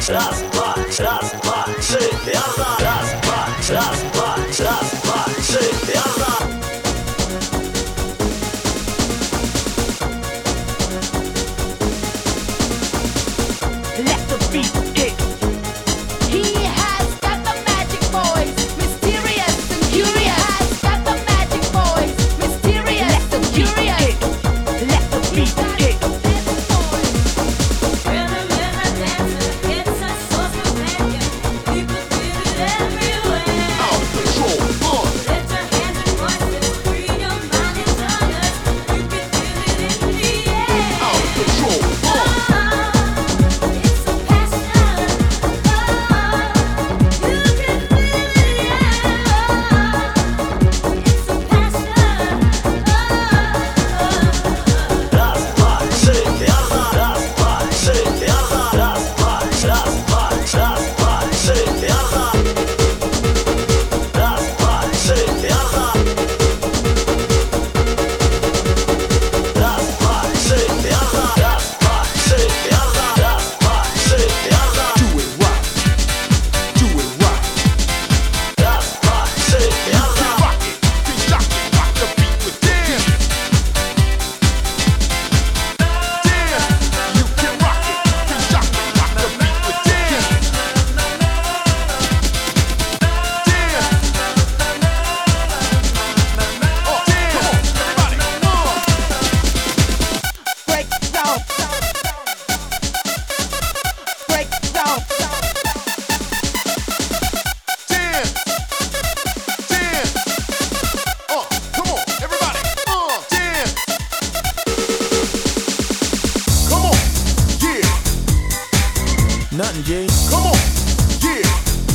Nothing, G. Come on, yeah.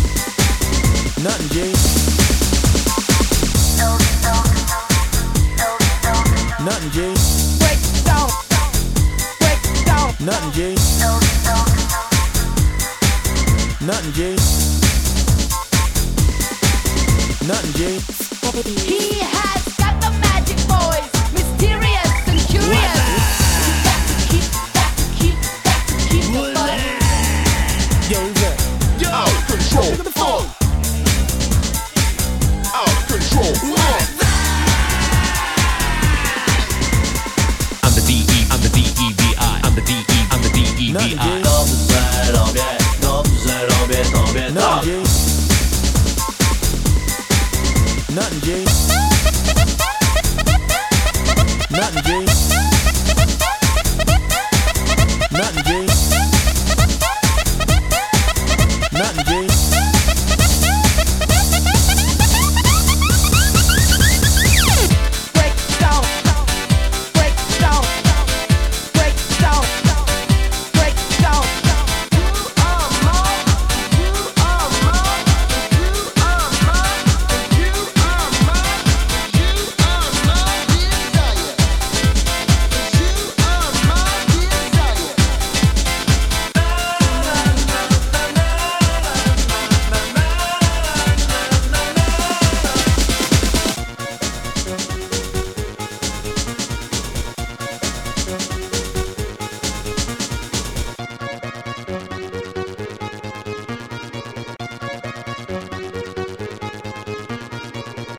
Nothing, G. Nothing, G. Break down, break down. Nothing, G. Nothing, G. Nothing, G. He has got the magic voice, mysterious and curious. Got to keep the fun. Yo, who's that? Yo, out of control. Look at the phone. Out of control. I'm the DE, I'm the DEVI, I'm the DE, I'm the DEVI. Nothing, G. Nothing, G. Nothing, G. Nothing, G.